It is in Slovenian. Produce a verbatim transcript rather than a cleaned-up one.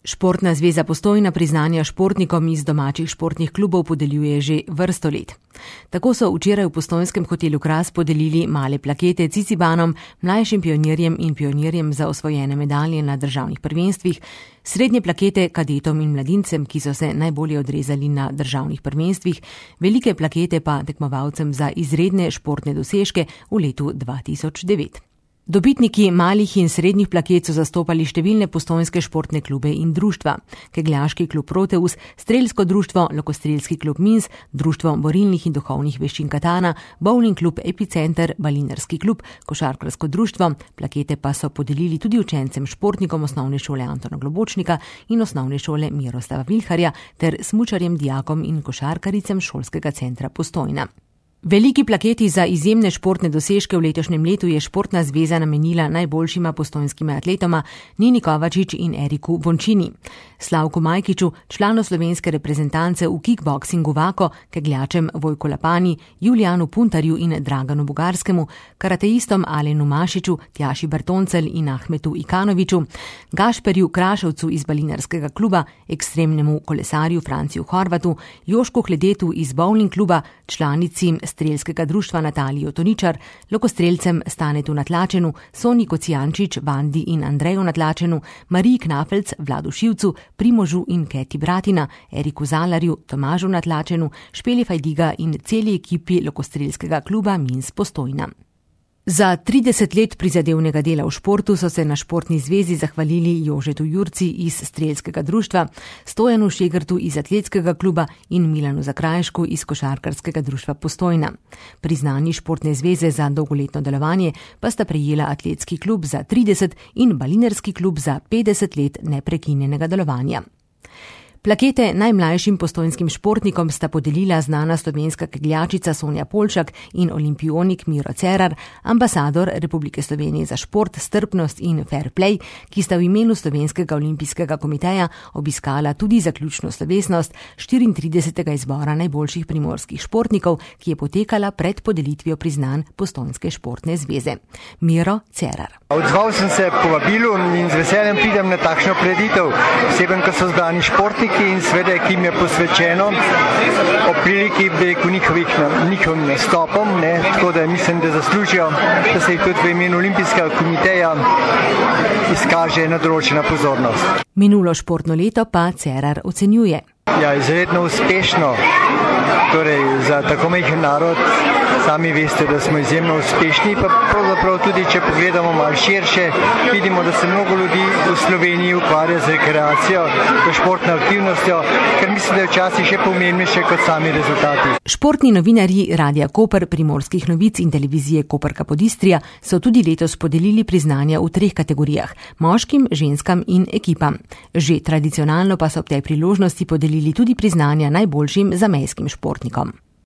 Športna zveza Postojna priznanja športnikom iz domačih športnih klubov podeljuje že vrsto let. Tako so včeraj v postojnskem hotelu Kras podelili male plakete cicibanom, mlajšim pionirjem in pionirjem za osvojene medalje na državnih prvenstvih, srednje plakete kadetom in mladincem, ki so se najbolje odrezali na državnih prvenstvih, velike plakete pa tekmovalcem za izredne športne dosežke v letu dva tisoč devet. Dobitniki malih in srednjih plaket so zastopali številne postojnske športne klube in društva. Kegljaški klub Proteus, strelsko društvo, lokostrelski klub Minsk, društvo borilnih in duhovnih veščin Katana, bowling klub Epicenter, balinarski klub, košarkarsko društvo. Plakete pa so podelili tudi učencem športnikom osnovne šole Antona Globočnika in osnovne šole Miroslava Vilharja ter smučarjem, dijakom in košarkaricam šolskega centra Postojna. Veliki plaketi za izjemne športne dosežke v letošnjem letu je Športna zveza namenila najboljšima postojnskima atletoma Nini Kovačič in Eriku Vončini. Slavku Majkiču, članu slovenske reprezentance v kickboksingu Vako, kegljačem Vojko Lapani, Julijanu Puntarju in Draganu Bugarskemu, karateistom Alenu Mašiču, Tjaši Bertoncel in Ahmetu Ikanoviču, Gašperju Kraševcu iz balinarskega kluba, ekstremnemu kolesarju Franciju Horvatu, Jošku Hledetu iz bowling kluba, članici strelskega društva Natalijo Toničar, lokostrelcem Stanetu Natlačenu, Soni Kocijančič, Vandi in Andreju Natlačenu, Mariji Knafelc, Vladu Šivcu, Primožu in Keti Bratina, Eriku Zalarju, Tomažu Natlačenu, Špeli Fajdiga in celi ekipi lokostrelskega kluba Minsk Postojna. Za trideset let prizadevnega dela v športu so se na Športni zvezi zahvalili Jožetu Jurci iz strelskega društva, Stojanu Šegrtu iz atletskega kluba in Milanu Zakrajšku iz košarkarskega društva Postojna. Priznanji Športne zveze za dolgoletno delovanje pa sta prejela atletski klub za trideset in balinarski klub za petdeset let neprekinjenega delovanja. Plakete najmlajšim postojnskim športnikom sta podelila znana slovenska kegljačica Sonja Polšak in olimpionik Miro Cerar, ambasador Republike Slovenije za šport, strpnost in fair play, ki sta v imenu Slovenskega olimpijskega komiteja obiskala tudi zaključno slovesnost štiriintridesetega izbora najboljših primorskih športnikov, ki je potekala pred podelitvijo priznanj Postojnske športne zveze. Miro Cerar. Odzval sem se povabilu in z veseljem pridem na takšno preditev, posebej, ko so zbrani športniki in seveda, ki jim je posvečeno ob priliki njihovih, njihovim nastopom, ne, tako da mislim, da zaslužijo, da se jih tudi v imenu Olimpijskega komiteja izkaže nadročena pozornost. Minulo športno leto pa Cerar ocenjuje. Ja, izredno uspešno. Torej, za tako majhen narod, sami veste, da smo izjemno uspešni, pa pravzaprav tudi, če pogledamo malo širše, vidimo, da se mnogo ljudi v Sloveniji ukvarja z rekreacijo, z športno aktivnostjo, ker mislim, da je včasih še pomembnejše kot sami rezultati. Športni novinarji Radia Koper, Primorskih novic in televizije Koperka Podistria so tudi letos podelili priznanja v treh kategorijah: moškim, ženskam in ekipam. Že tradicionalno pa so ob tej priložnosti podelili tudi priznanja najboljšim zamejskim športnikom.